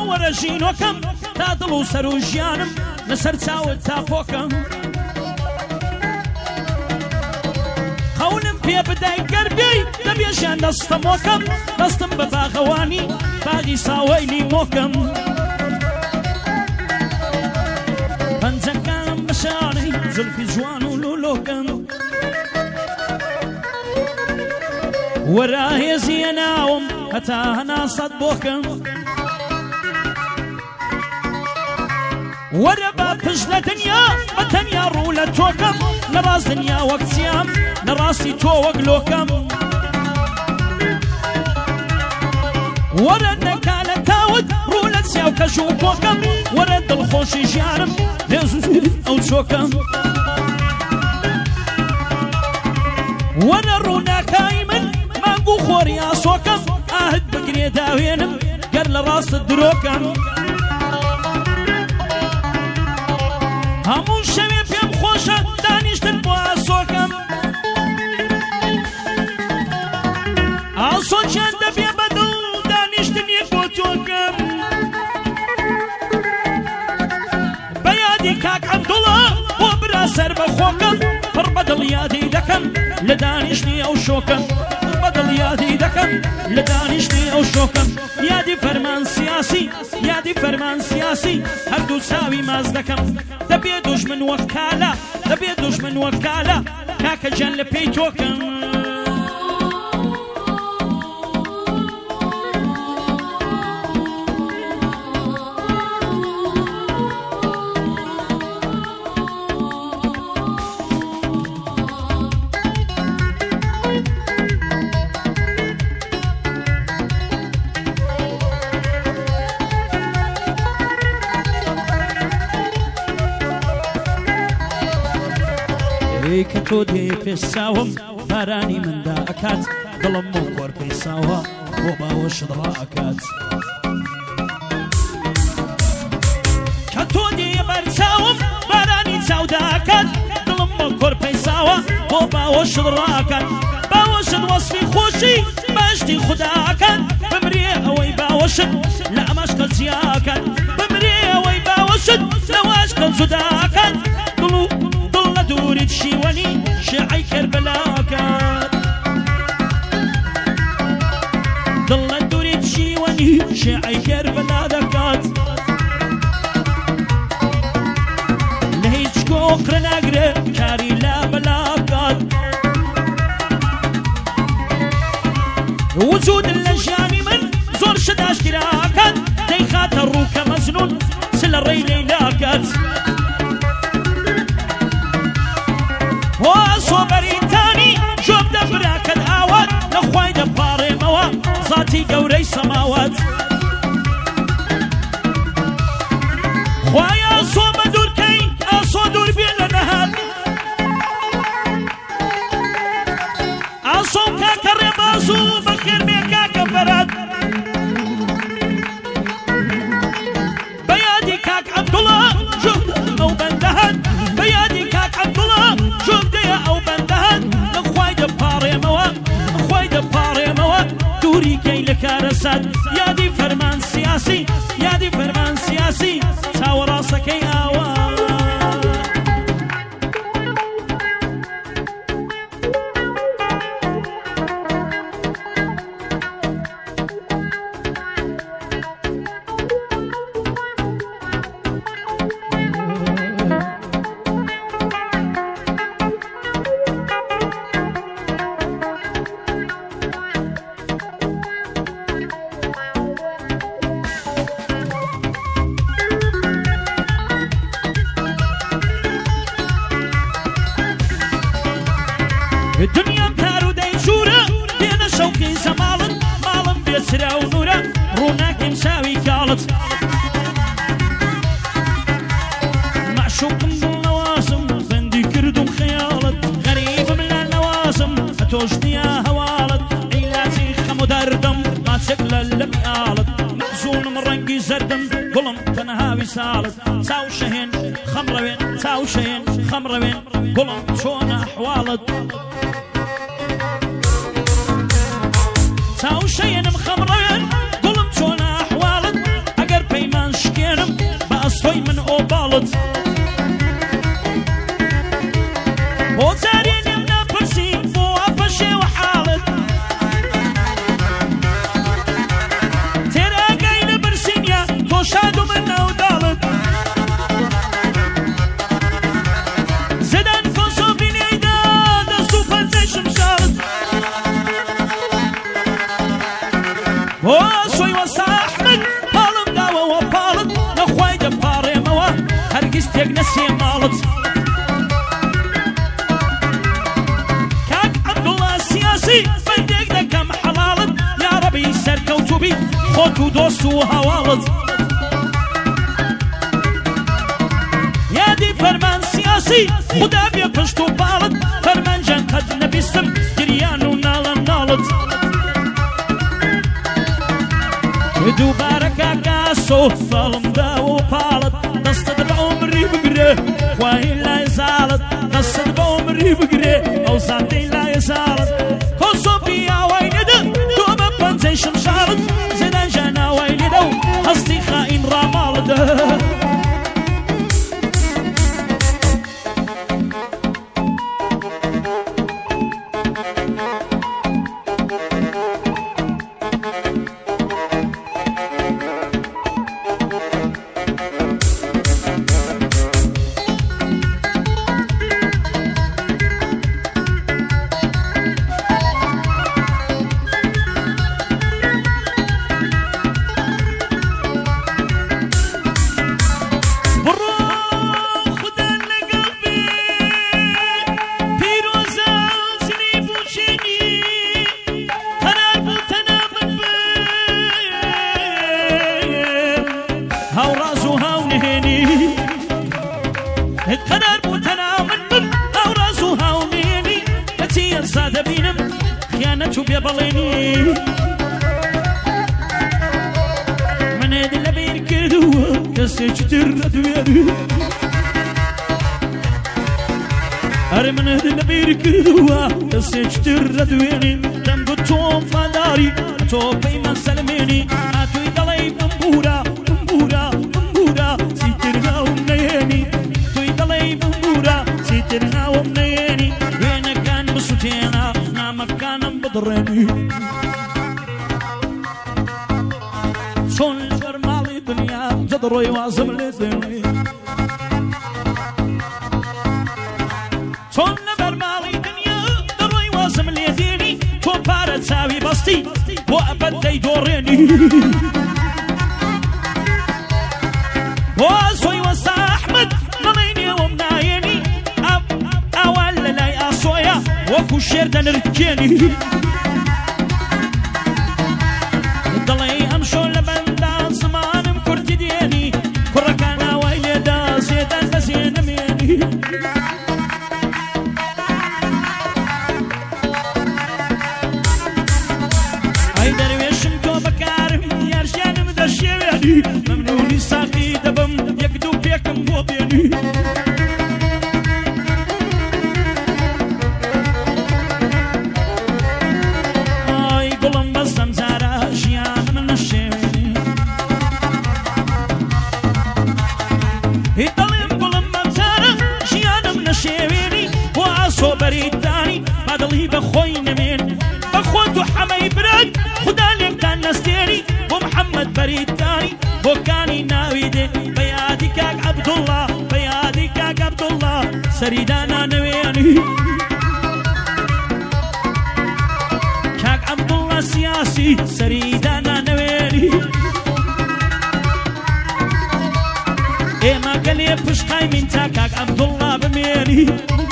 وەرە ژینۆکەم تا دڵ و سەر و ژیانم لەسەر چاوت تا پۆکەم قەولم پێ بدای گەربێی دەبێژیان دەستەمۆکەم دەستم بە باغەوانی باغی ساوەی لیمۆکەم پەنجەکانم بە شانەی زولفی جوان و لولۆکەم وەرە هێزیە ناوم هەتا هەناسەد بۆکەم وەرە بە پشت لە دنیا بە تەنیا ڕوو لە تۆکەم لە ڕاست دنیا وەک چیام لە ڕاستی تۆ وەک لۆکەم وەرە نەکا لە تاوت ڕوو لە چیاو کەژ و پۆکەم وەرە دڵخۆشی ژیانم هێز ئەو چۆکەم وەرە ڕووناکای من مانگ و خۆری ئاسۆکەم ئاهت بگرێ داوێنم گەر لە ڕاستت درۆکەم هەموو شەوێ پێم خۆشە دانیشتن بۆ ئاسۆکەم ئاسۆکیان دەبێ بەدڵ دانیشتن یەک بۆ تۆکەم بە یادی کاک عەبدوڵڵا بۆ برا سەر بە خۆکەم پڕ بەدڵ یادی دەکەم لە دانیشتنی ئەو شۆکەم پڕ بەدڵ یادی دەکەم لە دانیشتنی ئەو شۆکەم یادی فەرمان سیاسی یادی فەرمان سیاسی هەردوو چاوی ماز دەکەم دەبێ دوژمن وەک کالا دەبێ دوژمن وەک کالا کاکە جان لە پێی تۆکەم کە تۆ دێ پێشاوم بارانی مندا ئەکات دڵم بۆ کۆر پێساوە بۆ باوەشت ڕائەکات کە تۆ دێ بەرچاوم بارانی چاودا ئەکات دڵم بۆ کۆر پێساوە بۆ باوەشت ڕائەکات باوەشت وەسفی خۆشی باشتی خوددا ئەکات بمرێ ئەوەی باوەشت لە ئەمەشکە جیاکات بمرێ ئەوەی باوەشت لەواشکە جودا ئەکات دووری شیوەنی شێعەی کەربەلاکات دڵ لە دووری شیوەنی شێعەی کەربەلا دەکات لە هیچ کۆقرە ناگرێ کاری لا بەلاکات وجود لە ژیانی من زۆر شت ئاشکراکات دەیخاتە ڕووکە مەزنون چ لە ڕێی لەیلاکات سۆبەریتانی جۆب دەبراکەت ئاوات لەخوای دەپاڕێمەوە زاتی گەورەی سەماوات خوایە ئاسۆ بە دوورکەی ئاسۆ دوور بێ لە نەهات ئاسۆ کاکە ڕێباز و بەخێرمێ کاکە بەرات بە یادی کاک عەبدوڵڵا جۆب ئەو بەندەهات بە یادی کاک عەبدوڵڵا جۆب ئەو بەندەهات لەخوای دەپاڕێمەوە دووری گەی لە کارەسات یادی فەرمان سیاسی یادی فەرمان سیاسی چاوەڕاستەکەی ئاوا دنیام تار و دەیجوورە دێنە شەوقی زەماڵت ماڵم بێچرا و نورە ڕووناکەم شاوی کاڵت معشوقم دڵنەوازم بەندی کردم خەیاڵت غەریبم لە نەوازم ئەتۆش دیا هەواڵت عیلاجی خەم و دەردم ماچێک لە لەمیاڵت مەزوونم ڕەنگی زەردم گوڵم تەنها ویساڵت چاو شەهێن خەمڕەوێن چاو شەهێن خەمڕەوێن گوڵم چۆنە ئەحواڵت چاو شەیەنم خەمڕەوێن گوڵم چۆنە ئەحواڵت ئەگەر پێی خۆت و دۆست و هەواڵت یادی فەرمان سیاسی خدا بێ پشت و پاڵت فەرمانجان قەت نەبیستم گریان و ناڵە ناڵت دووبارە کاکاسۆ ساڵمداوە و پاڵت دەستت بە عومری بگرێ خوای لای زاڵت دەستت بە عومری بگرێ ئەو زاتەی لای زاڵت کۆسۆ پیاوای نەدە تۆ بە پەنجەی شمشاڵت زێدانجان ئاوای لێدە و هەستی خائین ڕاماڵدە قرار بوتنا من او رازو هاونيني اتي الصاد بينم خيانته بيبليني من هذا اللي بيركدو كسيج تردويني اري من هذا اللي بيركدو كسيج تردويني تنقطهم فداري تو بيما سلميني اتو يدلي بمبورا بمبورا بمبورا سيترنا ونيني سيترنا ومنيني وين كان بسوتينا نام كان بدرني شون فرمالي الدنيا تضرو يواصل للدنيا شون فرمالي الدنيا تضرو يواصل للدنيا تو بارد ساوي بسطي وابد يدوريني واسوي وسا احمد ماليني ومنايني أول لا أصويا وكو شيردن ركيني ضلي أمشو لبندا زمان مكرتي ديني كركانا ويلي دا زيدان بزين ميني أي درويشم تو بكارم يارجان مدرشيني ممنوني ساقي دبم يكدو بيكم بوبيني بريداني بدلي بخوي نمين بخوتو حماي برد خدا ليمتان نستيني ومحمد بريداني بوكاني ناويدي بيادي كاك عبد الله بيادي كاك عبد الله سريدانا نويني كاك عبد الله سياسي سريدانا نويني ايما قلي بشقاي من تاكاك عبد الله بميني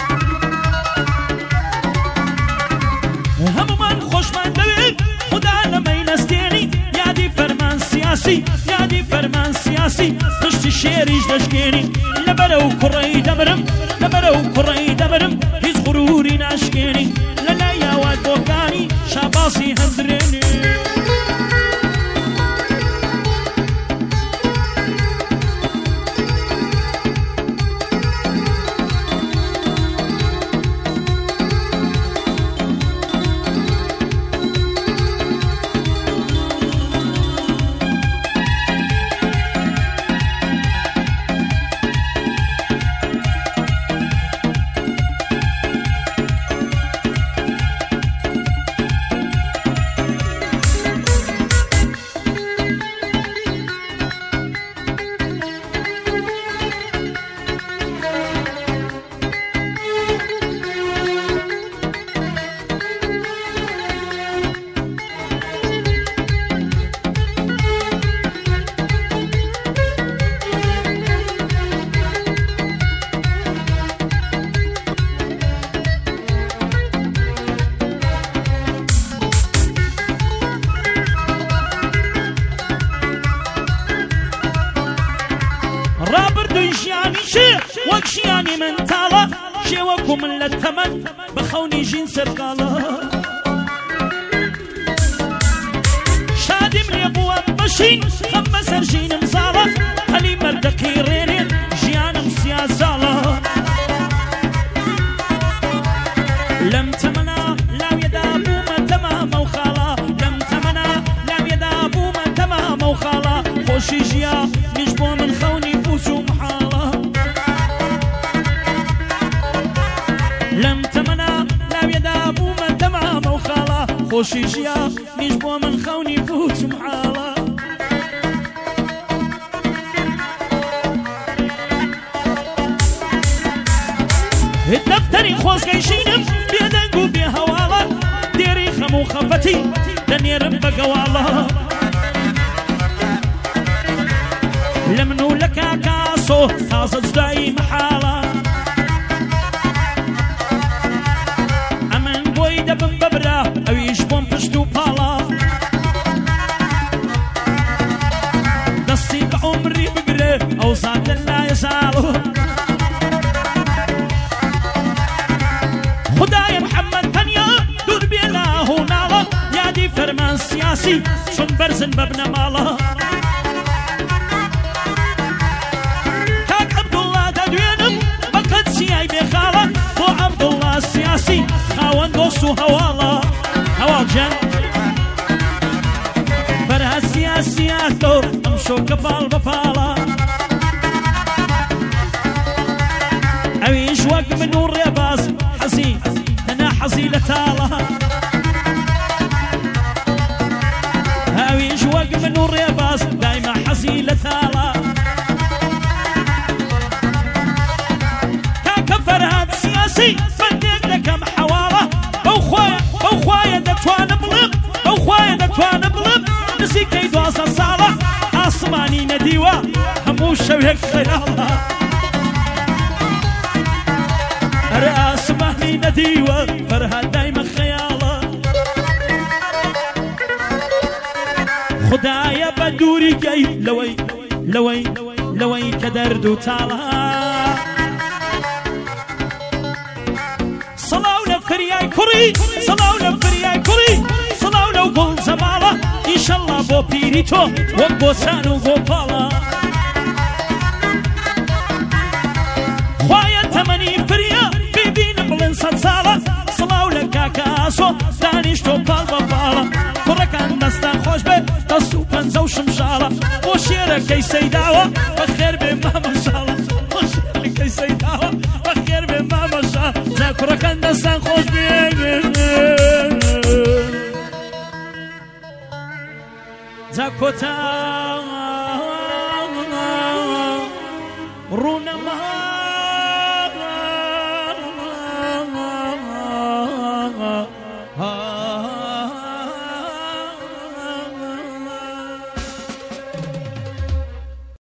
هم من خوش من دوید خدا نمی نستینی یادی فرمان سیاسی یادی فرمان سیاسی پشت شیریش دشکینی لبرو کڕی دەبرم لبرو کڕی دەبرم هیچ غروری ناشکینی لەلای یاوات بۆکانی شاباسی هەندرێنی وەکو من لە تەمەن بە خەونی ژین سەرقاڵە شادیم لێ بووە بەشین خەم بەسەر ژینم زاڵە هەلی مەردەقی ڕێنێن ژیانم سیاساڵە لەم تەمەنا لاوێدا بوومە تەمامە و خاڵە لەم تەمەنا لاوێدا بوومە تەمامە و خاڵە خۆشی ژیا نیش بۆ من خەونی پوچ و محاڵە لەم تەمەنا لاوێدا بوومە تەمامە و خاڵە خۆشی ژیا نیش بۆ من خەونی پوچ و محاڵە دەفتەری خۆشگەیشینم بێدەنگ و بێهەواڵە دێری خەم و خەفەتی دەنێرم بە گەواڵە لە من و لە کاکاسۆ تازە جدایی محاڵە ئەمن بۆی دەبم بەبرا ئەویش بۆم پشت و پاڵە دەستی بە عومری بگرێ ئەو زاتە لایە زاڵە خدای محمد تەنیا دوور بێ ناهۆ ناڵە یادی فەرمان سیاسی چون بەرزن بەبنە ماڵە کاک عەبدوڵڵا دەدوێنم بە قەدسیای بێخاڵە بۆ عەبدوڵڵا سیاسی خاوەن دۆست و هەواڵە هەواڵجان فەرهاد سیاسیاتۆ ئەم شۆکە پاڵ بە پاڵە ئەویش وەک من و ڕێباز حەزی تەنها حەزی لە تاڵە ئەویش وەک من و ڕێباز دایما حەزی لە تاڵە کاکە فەرهاد سیاسی بەندێک دەکەم حەواڵە بەو خوایە دەتوانم بڵم بەو خوایە دەتوانم بڵم نزیکەی 12 ساڵە ئاسمانی نەدیوە هەموو شەوێک خەیاڵە ئەرە ئاسمانی نەدیوە فەرهاد دایمە خەیاڵە خدایە بە دووری گەی لەوەی کە دەرد و تاڵە سەڵاو لە فریای کوڕی سەڵاو لە فریای کوڕی سەڵاو لەو گوڵ جەماڵە ئیشەڵڵا بۆ پیری تۆ وەک بۆ چان و گۆپاڵە خوایە تەمەنی فریە ببینم بڵێن سەد ساڵە سەڵاو لە کاکە ئاسۆ دانیشتۆ پاڵ بە پاڵە کوڕەکان دەستان خۆش بێت دەست و پەنجە و شمشاڵە بۆ شێرەکەی سەیداوە بەخێر بێ مامەشاڵە بۆ شێرەکەی سەیداوە بەخێر بێ مامەشاڵە جا کوڕەکان دەستان خۆش بێت جا کۆتا ڕوونەم